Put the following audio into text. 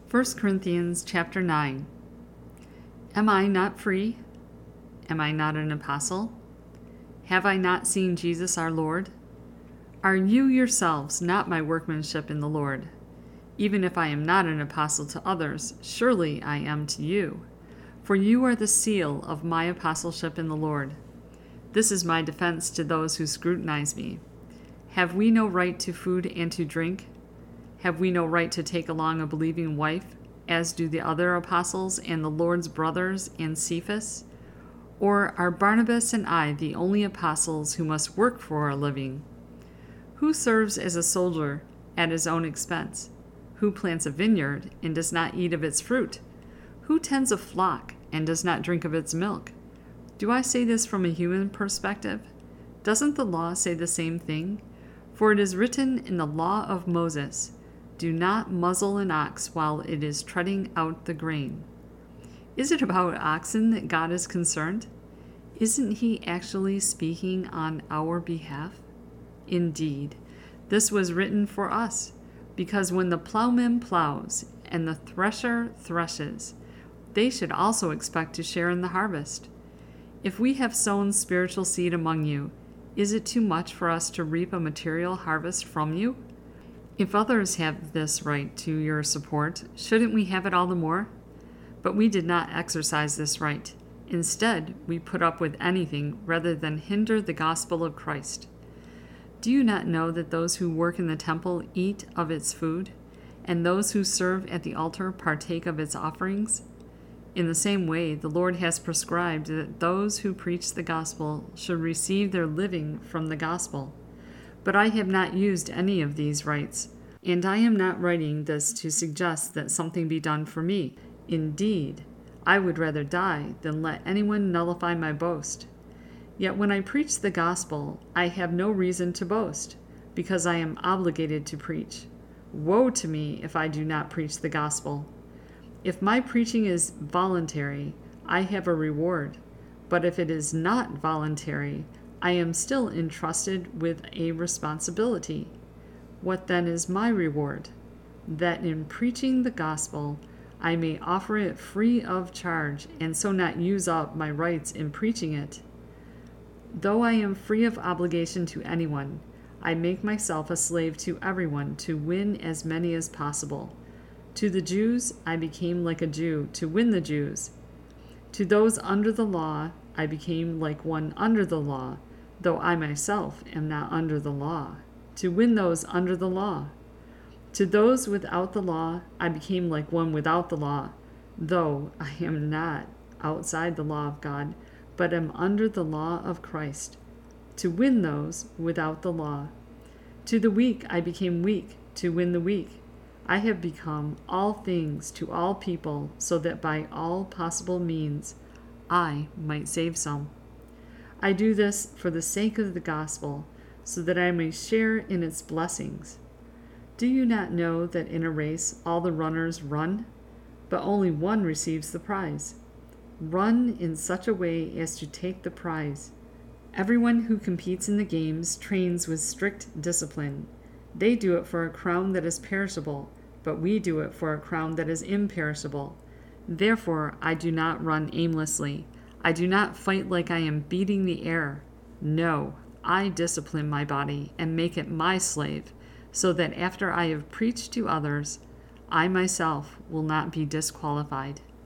1 Corinthians chapter 9. Am I not free? Am I not an apostle? Have I not seen Jesus our Lord? Are you yourselves not my workmanship in the Lord? Even if I am not an apostle to others, surely I am to you. For you are the seal of my apostleship in the Lord. This is my defense to those who scrutinize me. Have we no right to food and to drink? Have we no right to take along a believing wife, as do the other apostles and the Lord's brothers and Cephas? Or are Barnabas and I the only apostles who must work for a living? Who serves as a soldier at his own expense? Who plants a vineyard and does not eat of its fruit? Who tends a flock and does not drink of its milk? Do I say this from a human perspective? Doesn't the law say the same thing? For it is written in the law of Moses, "Do not muzzle an ox while it is treading out the grain." Is it about oxen that God is concerned? Isn't he actually speaking on our behalf? Indeed, this was written for us, because when the plowman plows and the thresher threshes, they should also expect to share in the harvest. If we have sown spiritual seed among you, is it too much for us to reap a material harvest from you? If others have this right to your support, shouldn't we have it all the more? But we did not exercise this right. Instead, we put up with anything rather than hinder the gospel of Christ. Do you not know that those who work in the temple eat of its food, and those who serve at the altar partake of its offerings? In the same way, the Lord has prescribed that those who preach the gospel should receive their living from the gospel. But I have not used any of these rights, and I am not writing this to suggest that something be done for me. Indeed, I would rather die than let anyone nullify my boast. Yet when I preach the gospel, I have no reason to boast, because I am obligated to preach. Woe to me if I do not preach the gospel. If my preaching is voluntary, I have a reward, but if it is not voluntary, I am still entrusted with a responsibility. What then is my reward? That in preaching the gospel, I may offer it free of charge, and so not use up my rights in preaching it. Though I am free of obligation to anyone, I make myself a slave to everyone to win as many as possible. To the Jews, I became like a Jew to win the Jews. To those under the law, I became like one under the law, though I myself am not under the law, to win those under the law. To those without the law, I became like one without the law, though I am not outside the law of God, but am under the law of Christ, to win those without the law. To the weak I became weak, to win the weak. I have become all things to all people, so that by all possible means I might save some. I do this for the sake of the gospel, so that I may share in its blessings. Do you not know that in a race all the runners run, but only one receives the prize? Run in such a way as to take the prize. Everyone who competes in the games trains with strict discipline. They do it for a crown that is perishable, but we do it for a crown that is imperishable. Therefore, I do not run aimlessly. I do not fight like I am beating the air. No, I discipline my body and make it my slave, so that after I have preached to others, I myself will not be disqualified.